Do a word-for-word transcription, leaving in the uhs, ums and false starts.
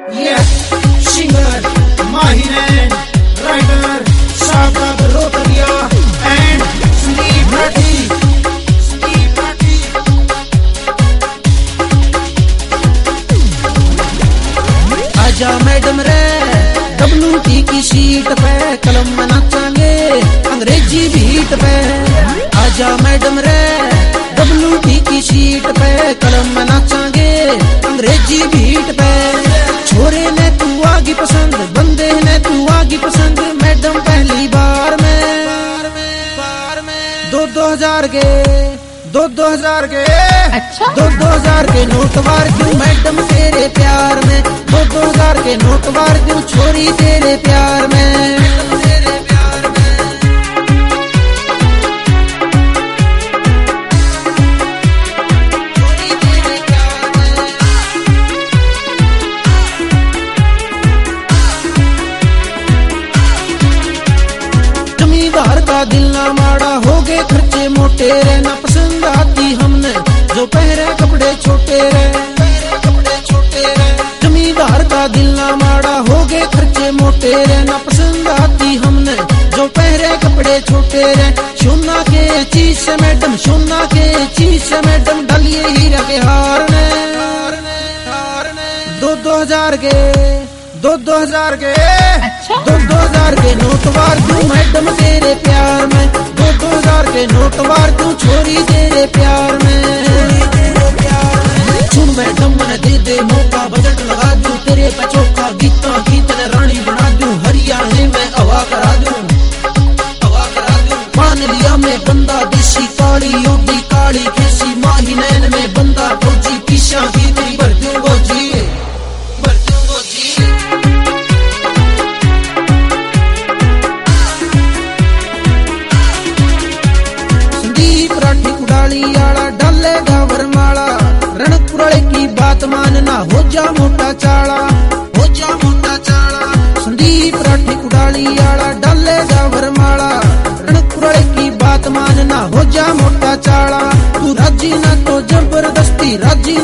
Yes, singer, Mahiran, writer, Shahzad Rotaria and Sandeep Rathi. Sandeep Rathi. आजा madam रे W T की seat पे कलम में नाचांगे अंग्रेजी बीट पे। आजा मैडम रे डब्ल्यू टी की सीट पे कलम में नाचांगे अंग्रेजी बीट पे। छोरे ने तू आगी पसंद, बंदे ने तू आगी पसंद, मैडम पहली बार में दो दो हजार के दो दो हजार के अच्छा? दो दो हजार के नोट वार क्यों मैडम तेरे प्यार में। दो दो हजार के नोट वार क्यों छोरी तेरे प्यार में। तेरे प्यार में छोरी तेरे प्यार में। जमींदार का दिल ना माड़ा, हो गए खर्चे मोटे रे, ना पसंद आती हमने जो पहरे कपड़े छोटे रे। कपड़े छोटे रे जमींदार का दिल ना माड़ा, हो गए खर्चे मोटे रे, ना पसंद आती हमने जो पहरे कपड़े छोटे रे। सोना के चीज से मैडम, सोना के चीज से मैडम डालिए हीरा के हार ने। दो दो हजार के दो दो हजार के अच्छा? दो दो हजार के नोट वार दूं मैडम तेरे प्यार में। दो दो हजार के नोट वार दूं छोरी तेरे प्यार में। सुन मैडम मैंने दे दे मौका, बजट लगा दूं तेरे पे चौका, गीता गीत ने रानी बना दूं, हरियाणा में हवा करा दूं हवा करा दूं। मान लिया मैं बंदा देसी, काली ओडी काली खेसी, माही नैन में बंदा फौजी, पीछा की तेरी भर दूं गोजी भर दूं गोजी। संदीप राठी कुडाली आला डालेगा वरमाला, रणकुरले की बात मानना हो जा मोटा चाला, हो जा मोटा चाला। संदीप राठी कुडाली आला डालेगा वरमाला, रणकुरले की बात मानना हो जा मोटा चाला। तू राजी ना तो जबरदस्ती, राजी